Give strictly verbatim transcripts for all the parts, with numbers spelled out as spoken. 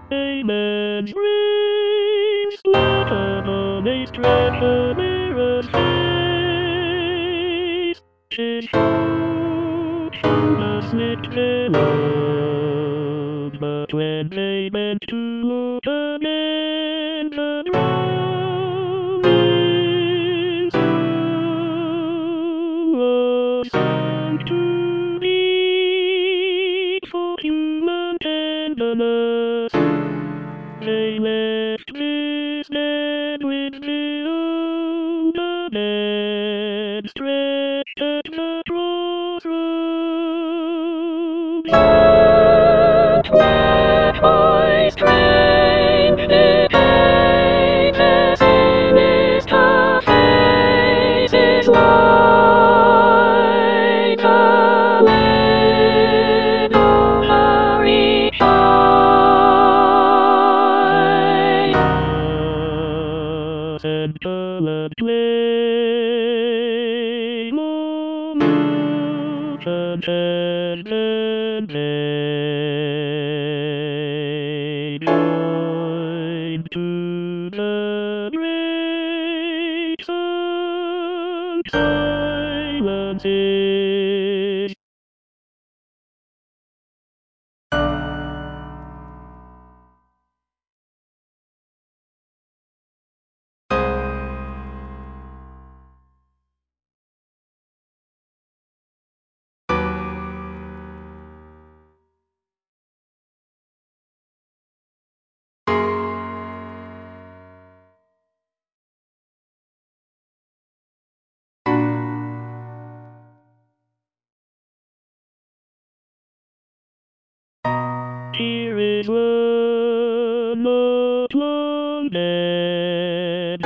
A man's brains look upon a stretch of mirror's face. His shoot must knit alone, but when they bent to look again, the drowning soul was sunk to deep for human tenderness. They left this dead with the older dead stretched at the crossroads. And left by strange decay, their sinister faces like a lid over each eye. And colored flame on mountain and they joined to the great sunk silences. Here is one not long dead.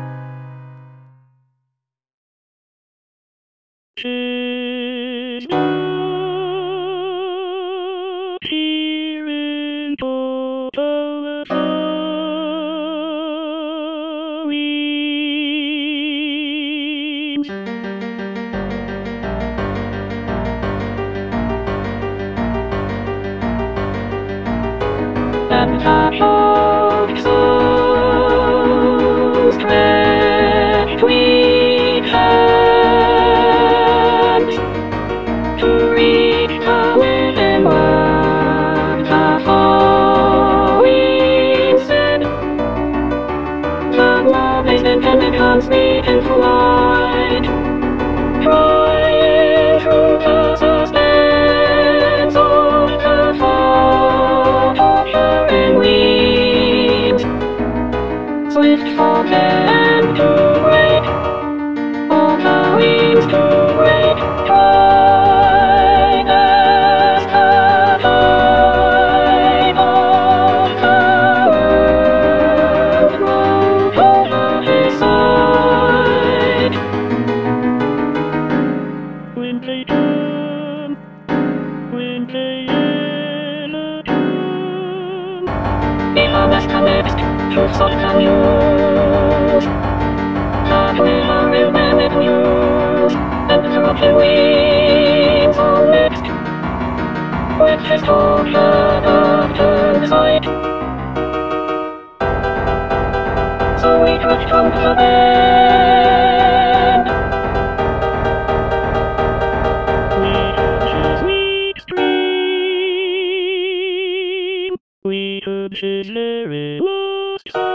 'Tis not here in total sorries. And the hopes so stretched we hands to reach the living world. The falling sin, the love is intended comes meet in flight, trying through the suspense of the fall, torturing wings, swift for them to break, all the wings to break, try as the tide of the world rolled over his side. When they turn, when they enter tomb, behold us connect, truths of the news, that we are in manic news, and the corrupted wings are mixed, with his tortured upturned sight. So we drift from the bend, we urge his weak stream, we urge his very lost